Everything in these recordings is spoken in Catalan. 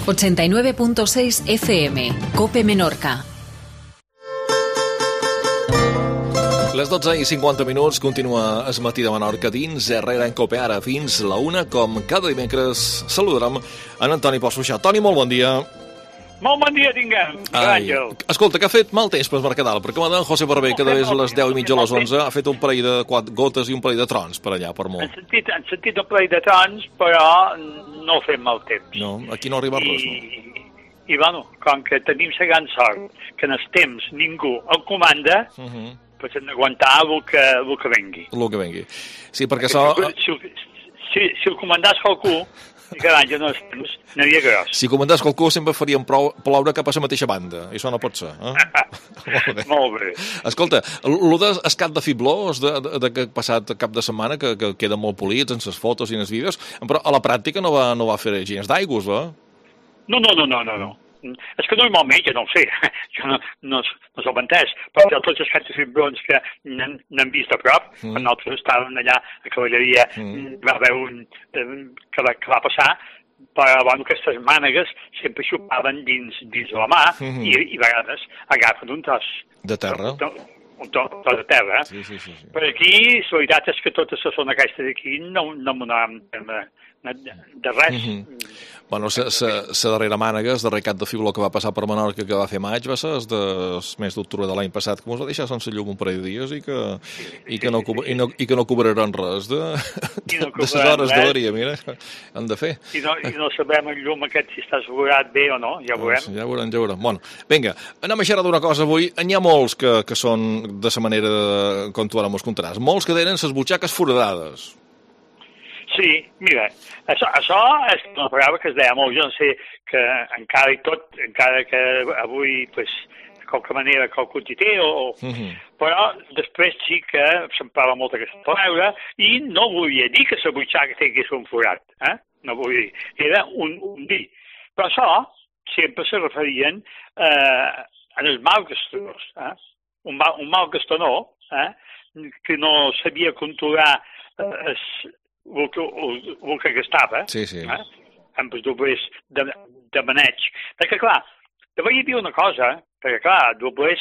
89.6 FM, COPE Menorca. Les 12:50 continua el matí de Menorca dins Herrera en COPE ara fins la 1, com cada dimecres saludarem en Antoni Posuixà. Toni, molt bon dia. Molt bon dia tinguem, Àngel. Escolta, que ha fet mal temps per Mercadal, perquè m'ha dit José Barber que de a les 10:30 a les 11 ha fet un parell de gotes i un parell de trons per allà, per molt. Han sentit un parell de trons, però no fem mal temps. No, aquí no arriba res, no? I bueno, com que tenim la gran sort que en el temps ningú el comanda, pues hem d'aguantar el que vengui. El que vengui. Sí, perquè si el comandàs qualcú, i cada any no temps, n'havia gros. Si comandàs qualcú sempre farien ploure cap a la mateixa banda. Això no pot ser, eh? Molt bé. Escolta, el d'escat de Fibló, de que passat cap de setmana, que queda molt polits en les fotos i en els vídeos, però a la pràctica no va fer gens d'aigües, va? No. És que normalment, jo no ho sé, jo no s'ho he entès, però tots els cants fibrons que n'han vist a prop, quan nosaltres estàvem allà a cavalleria, va haver un que va passar, però bueno, aquestes mànegues sempre xupaven dins la mà i a vegades agafen un tros de terra. Un tros de terra. Sí. Per aquí, la veritat és que totes les zones aquestes d'aquí no m'ho de res. Bueno, la darrera mànega, el darrer cap de Fibló que va passar per Menorca, que va fer maig, va ser el mes d'octubre de l'any passat, que ens va deixar sense llum un parell de dies i que no cobraran res de les hores d'avaria, mira, han de fer. I no sabem el llum aquest si està assegurat bé o no, ja veurem. Ja veurem. Bueno, vinga, anem a xerrar d'una cosa avui. N'hi ha molts que són de la manera com tu ara mos contaràs. Molts que tenen les butxaques foradades. Sí, mira, això és una paraula que es deia molt. Jo no sé que encara que avui, pues, de qualque manera, qualcú hi té, però després sí que s'emprava molt aquesta paraula i no volia dir que la butxaca tingués un forat, no volia dir. Era un dir. Però això sempre se referien a els malgastadors, un malgastador que no sabia controlar el que gastava, amb els doblers de maneig. Perquè, clar, te vaig dir una cosa, perquè, clar, doblers,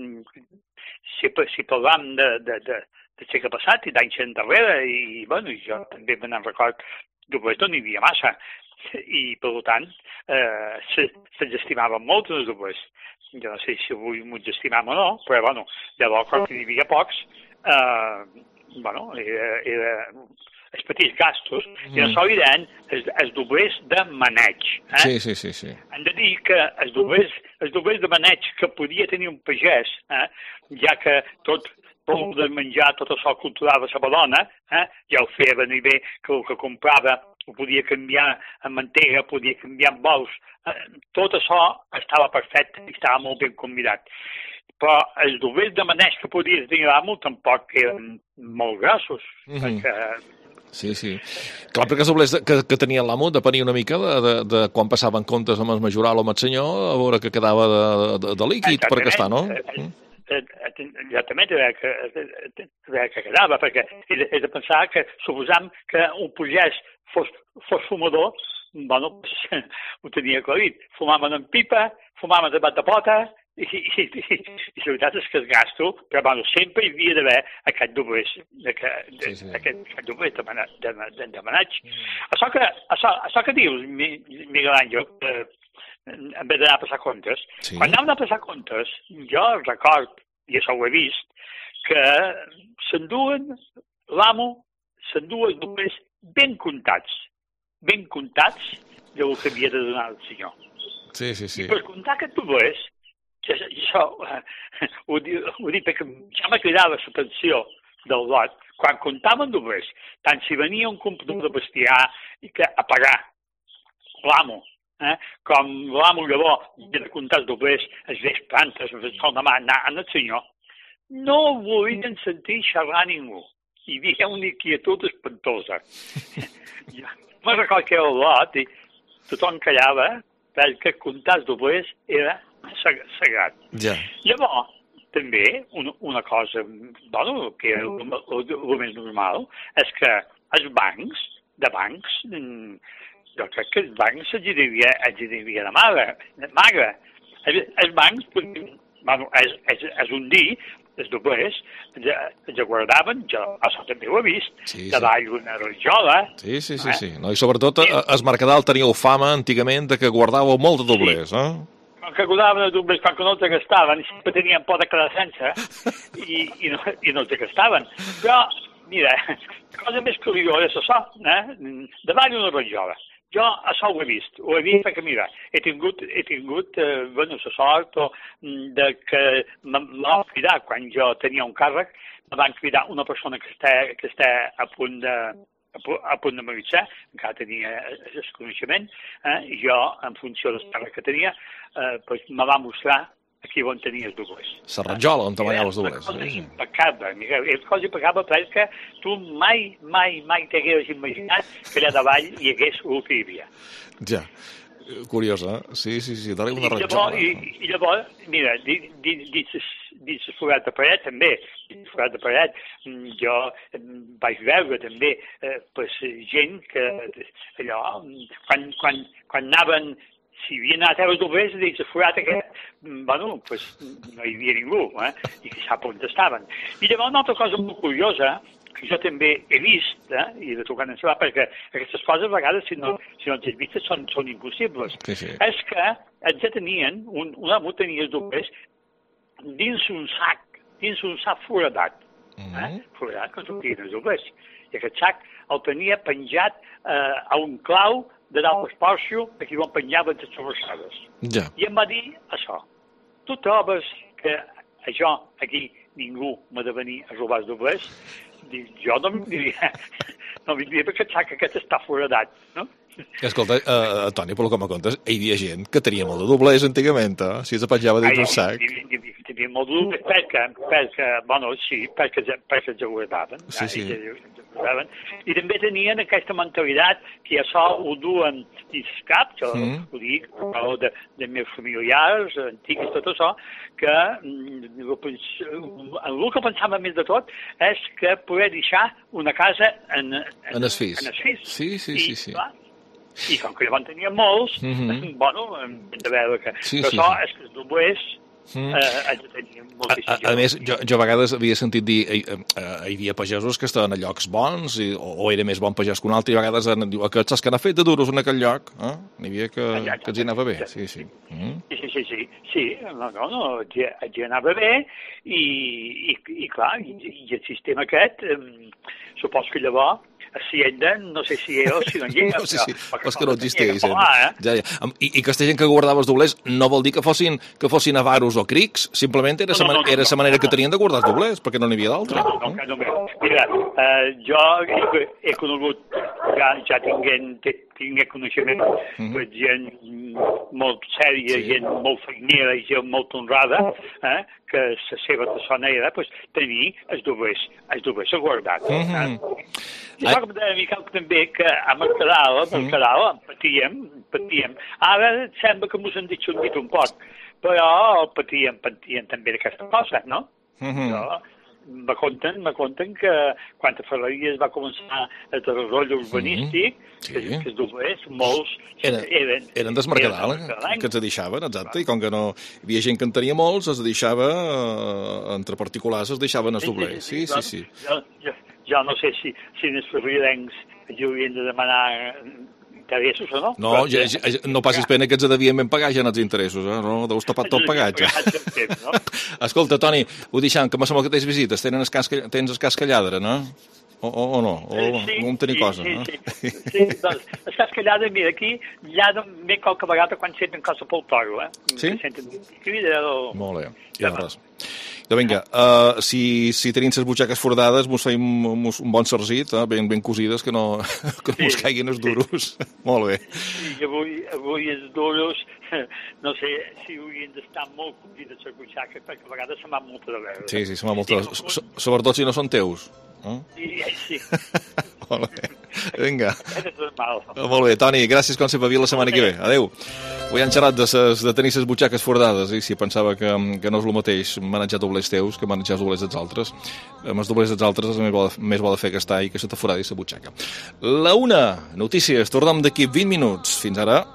si parlam de segle passat i d'anys endarrere, i, bueno, jo també me n'en record, doblers no n'hi havia massa, i, per tant, se'ns estimaven molt els doblers. Jo no sé si avui m'ho estimam o no, però, bueno, llavors, quan n'hi havia pocs, bueno, era els petits gastos, i no s'ho diran els doblers de maneig. Sí. Hem de dir que els doblers de maneig que podia tenir un pagès, ja que tot de menjar, tot això culturava la dona, ja ho feia venir bé, que el que comprava ho podia canviar en mantega, podia canviar en bous, tot això estava perfecte i estava molt ben combinat. Però els doblers de maneig que podia tenir l'amo tampoc eren molt grossos, perquè... Sí. Clar, perquè els doblers que tenia l'amo depenia una mica de quan passaven comptes amb el majoral o amb el senyor, a veure que quedava de líquid per gastar, no? Exactament, que quedava, perquè és de pensar que suposam que un pagès fos fumador, bueno, ho tenia aclarit. Fumaven en pipa, fumaven de bat de pota, i la veritat és que el gasto, però bueno, sempre hi havia d'haver aquest doblers, aquest doblers de maneig. Això que dius, Miguel Àngel, en vez d'anar a passar comptes, quan anaven a passar comptes, jo record, i això ho he vist, que l'amo s'endú els doblers ben comptats del que havia de donar el senyor. Sí. I per comptar aquests doblers, això ho dic perquè ja m'ha cridat l'atenció del lot, quan comptaven doblers, tant si venia un comprador de bestiar i que a pagar l'amo, com l'amo llavors havia de comptar els doblers, els vells plantes, els sol de mà, anar al senyor, no volien sentir xerrar ningú. Hi havia una inquietud espantosa. Me'n record que era el lot i tothom callava perquè comptar els doblers era sagrat. Llavors, també, una cosa que era el més normal és que els bancs jo crec que els bancs els devia de magre. Els bancs, bueno, és un dir, els doblers, els guardaven, jo això també ho he vist, davall una rajola. Sí. No, i sobretot, el Mercadal teníeu fama antigament de que guardàveu molt de doblers, que guardaven els doblers quan no els gastaven, i sempre tenien por de quedar sense, i no els gastaven. Però, mira, la cosa més curiosa és això, davall una rajola. Jo això ho he vist perquè, mira, he tingut la sort de que m'han cridat quan jo tenia un càrrec, me van cridar una persona que està a punt de marxar, encara tenia el coneixement, i jo, en funció del càrrec que tenia, me va mostrar aquí on tenia els doblers. La rajola on tenia els doblers. És una cosa impecable, Miguel. És una cosa impecable perquè tu mai t'hagués imaginat que allà davall hi hagués el que hi havia. Ja, curiosa, sí, dona una rajola. I llavors, mira, dins el forat de paret també, jo vaig veure també gent que allò, quan anaven, si havia anat a les doblers, dins el forat aquest, bueno, pues no hi havia ningú, i qui sap on estaven. I llavors una altra cosa molt curiosa, que jo també he vist, i de tocar en celular, perquè aquestes coses a vegades, si no les has vistes, són impossibles. Sí. És que ells ja tenien, un amo tenia els doblers dins un sac foradat, foradat que sortien els doblers. I aquest sac el tenia penjat a un clau de dalt el porxo, aquí on penjaven les sobrassades. Ja. I em va dir això. Tu trobes que això aquí ningú m'ha de venir a robar els doblers? Dic, jo no vindria perquè el sac aquest està foradat, no? Escolta, Toni, pel que me contes, hi havia gent que tenia molt de doblers antigament, si es penjava dins un sac. Tenia molt de doblers perquè els guardaven. Sí. I també tenien aquesta mentalitat que això ho duen dins el cap, jo ho dic, de meus familiars, antics, tot això, que el que pensava més de tot és que poder deixar una casa en el fills. Sí. I com que llavors tenia molts, bueno, hem de veure que... Però això és que els doblers a més, jo a vegades havia sentit dir hi havia pagesos que estaven a llocs bons o era més bon pagès que un altre i a vegades diu, aquests que n'ha fet de duros en aquell lloc n'hi havia que els hi anava bé sí, els hi anava bé i clar, i el sistema aquest supos que llavors Hacienda, no sé si era o si no hi era. No sé si, és que no existeix. Ja. I aquesta gent que guardava els doblers no vol dir que fossin avaros o crics, simplement era la manera que tenien de guardar els doblers, perquè no n'hi havia d'altra. No. Mira, jo he conegut, ja tingué coneixement, gent molt sèria, gent molt feinera i gent molt honrada, que la seva persona era tenir els doblers guardats. I això que em dic també que a Mercadal patíem. Ara sembla que mos han dit un poc, però patíem també d'aquesta cosa, no? Me conten que quan a Ferreries va començar el desarrollo urbanístic, que els doblers, molts eren del Mercadal, que els deixaven, exacte, i com que no hi havia gent que en tenia molts, els deixava, entre particulars, els deixaven els doblers. Sí. Jo no sé si els ferrierencs els haurien de demanar interessos o no. No, no passis pena que ens devien ben pagar ja en els interessos, no? Deus tapar tot pagat ja. Escolta, Toni, ho deixem, que me sembla que tens visites, tens el casc a lladre, no? O no? O no tenir cosa, no? Sí, doncs, el casc a lladre, mira, aquí lladre ben qualque vegada quan senten cosa pel toro, Sí? Senten crida o... Molt bé, i res. Doncs vinga, si tenim les butxaques foradades, mos feim un bon sargit, ben cosides, que no mos caiguin els duros. Molt bé. I avui els duros, no sé si haurien d'estar molt cosides les butxaques, perquè a vegades se m'han molt de veure. Sí, se m'han molt de veure. Sobretot si no són teus. Sí. Molt bé. Vinga. És normal. Molt bé, Toni, gràcies com sempre. La setmana que ve. Adéu. Avui han xerrat de tenir les butxaques fordades, i si pensava que no és el mateix manejar doblers teus que manejar els doblers dels altres. Amb els doblers dels altres és més bo de fer gastar i que se te foradi la butxaca. La una, notícies, tornem d'aquí 20 minuts. Fins ara.